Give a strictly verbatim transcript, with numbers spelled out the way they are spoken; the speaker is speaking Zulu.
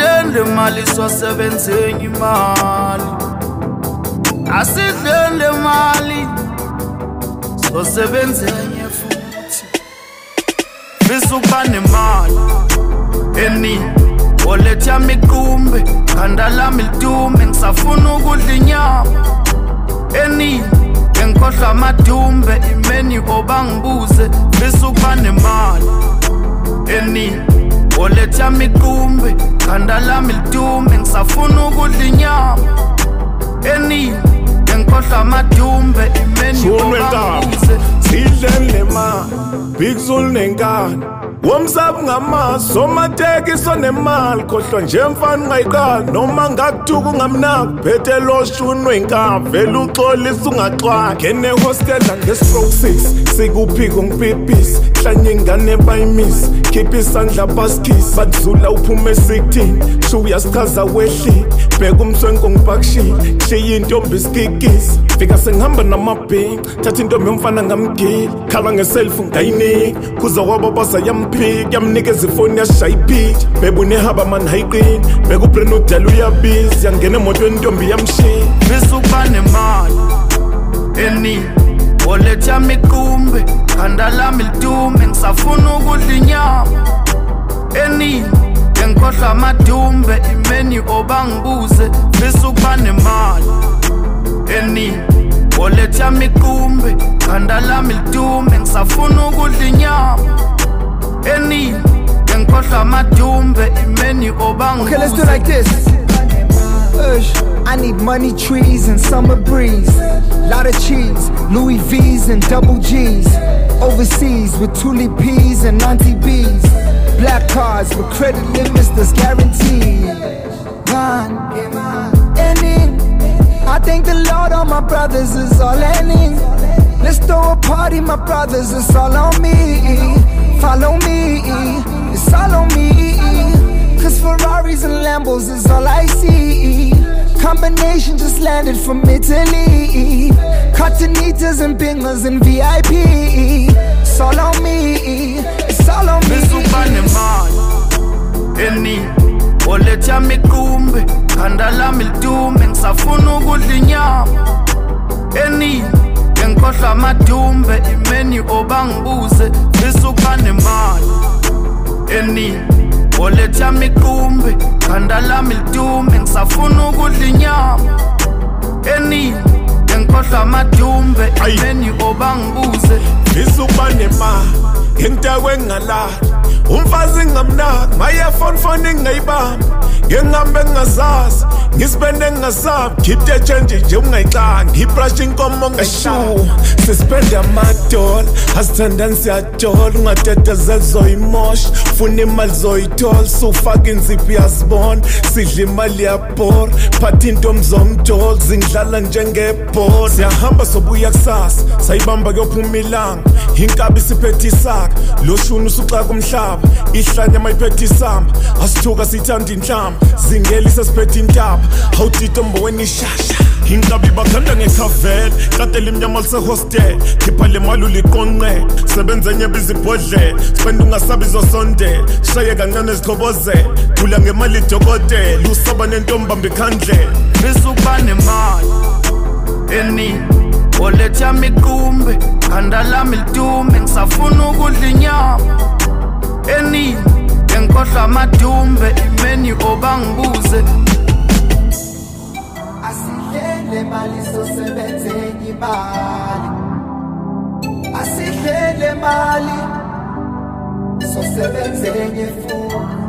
Asidlele mali sosebenzenye imali Asidlele mali sosebenzenye futhi Fisa ukuba nemali eningi Wallet yami iqumbe khanda lami lidume ngisafuna ukudla inyama eningi ngikhohlwa amadumbe imeni obangibuze Fisa ukuba nemali eningi Wallet yami iqumbe khanda lami lidume ngisafuna ukudla inyama eningi ngikhohlwa amadumbe imeni obangibuze Sidlele ma Big Zulu nenkani Womsabu ngamaso somateki sonemali khohlwa nje mfana ngayiqala noma ngakuthuka ngamnaka phethe loshunu wenkava vele uxolisa ungaxwala ngene hostel nge-stroke six sikuphiko ngipipisi hlanye ingane bayimisi khipha isandla baskiss badlula uphume e-sixteen sho uyasichaza wehlile bheka umswenko ngipakishile kushiya intombi isikikisi fika sengihamba namabhinca thatha intombi yomfana ngamgili khala ngeselfu ngayinika kuza kwabo basa yampik yamnikeza ifoni yashaya ipitha bebe unehaba mani hayiqini beka ubrand udala uyabizi yangena emotweni intombi yamshiya Fisa ukuba nemali eningi Wallet yami iqumbe khanda lami lidume ngisafuna ukudla inyama eningi ngikhohlwa amadumbe imeni obangibuze Fisa ukuba nemali eningi Wallet yami iqumbe khanda lami lidume ngisafuna ukudla inyama eningi ngikhohlwa amadumbe imeni obangibuze Okay, let's do like this. I need money trees and summer breeze. Lot of cheese, Louis V's and double G's. Overseas with Tuli P's and Auntie B's. Black cars with credit limits that's guaranteed. Man, ending. I thank the Lord all my brothers is all ending. Let's throw a party, my brothers, it's all on me. Follow me, it's all on me. Cause Ferraris and Lambos is all I see. Combination just landed from Italy. Cottonitas and bingers and V I P. It's all on me, it's all on me. Fisa ukuba nemali eningi Wallet yami iqumbe khanda lami lidume ngisafuna ukudla inyama eningi ngikhohlwa amadumbe imeni obangibuze Fisa ukuba nemali eningi Wallet yami iqumbe khanda lami lidume ngisafuna ukudla inyama eningi ngikhohlwa amadumbe imeni obangibuze Fisa ukuba nemali ngintakwe ngalala umfazi ngamnaka maye phone phone ngayibamba ngihambe ngazazi ngisipende ngasabi khiphe change nje ungayixanga ngibrush inkomo ngashu suspend amadol asithandani siyathola ungatata zoyimosha funa imali zoyithola sufaka inziphi yazibona sidla imali yabhor phathi intombi zomjol zingidlala njengebhor siyahamba sobuya kusasa sayibamba kuyophuma ilanga inkabi siphethe isaka loshunu usuxa kumhlaba ihlanya mayiphethe isamba asithuka sithanda inhlamba zingelisa siphethe intaba hawutitombo wenishasha inkabi bakhanda ngekhavela katela imnyama lisehostel khipha le mali uliqonqela sebenza nyebe izibhodlela spend ungasabi zosondela shaye kancane ezikhobozela thula ngemali idokotela usaba nentombi bamba ikhandlela Fisa ukuba nemali eningi Wallet yami iqumbe khanda lami lidume ngisafuna ukudla inyama eningi ngikhohlwa amadumbe imeni obangibuze Asidlele mali sosebenzenye imali. Asidlele mali sosebenzenye futhi